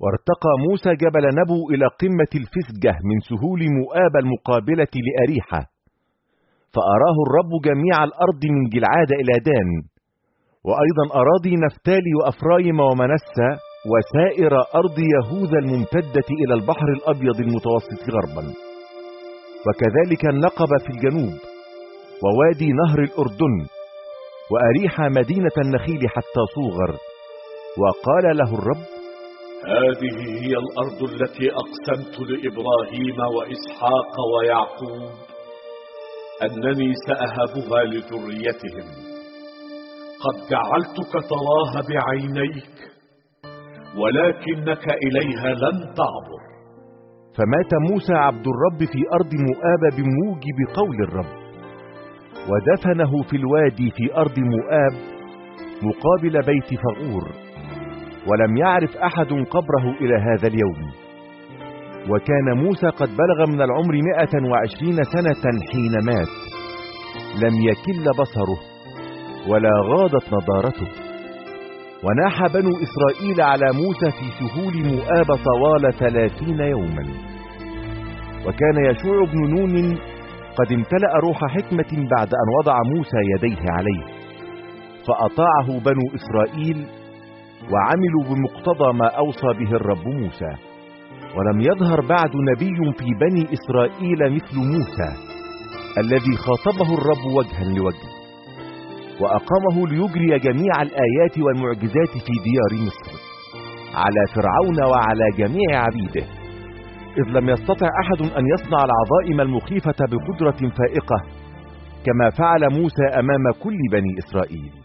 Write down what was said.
وارتقى موسى جبل نبو إلى قمة الفسجة من سهول مؤاب المقابلة لأريحة، فأراه الرب جميع الأرض من جلعاد إلى دان، وأيضا أراضي نفتالي وأفرايم ومنسى وسائر أرض يهوذا الممتدة إلى البحر الأبيض المتوسط غربا، وكذلك النقب في الجنوب، ووادي نهر الأردن، وأريحة مدينة النخيل حتى صوغر. وقال له الرب: هذه هي الأرض التي أقسمت لإبراهيم وإسحاق ويعقوب أنني سأهبها لذريتهم، قد جعلتك تراها بعينيك، ولكنك إليها لن تعبر. فمات موسى عبد الرب في أرض مؤاب بموجب قول الرب، ودفنه في الوادي في أرض مؤاب مقابل بيت فغور، ولم يعرف أحد قبره إلى هذا اليوم. وكان موسى قد بلغ من العمر 120 سنة حين مات، لم يكل بصره ولا غاضت نضارته. وناح بنو إسرائيل على موسى في سهول مؤاب طوال 30 يوما. وكان يشوع بن نون قد امتلأ روح حكمة بعد أن وضع موسى يديه عليه، فأطاعه بنو إسرائيل وعملوا بمقتضى ما أوصى به الرب موسى. ولم يظهر بعد نبي في بني إسرائيل مثل موسى الذي خاطبه الرب وجها لوجه، وأقامه ليجري جميع الآيات والمعجزات في ديار مصر على فرعون وعلى جميع عبيده، إذ لم يستطع أحد أن يصنع العظائم المخيفة بقدرة فائقة كما فعل موسى أمام كل بني إسرائيل.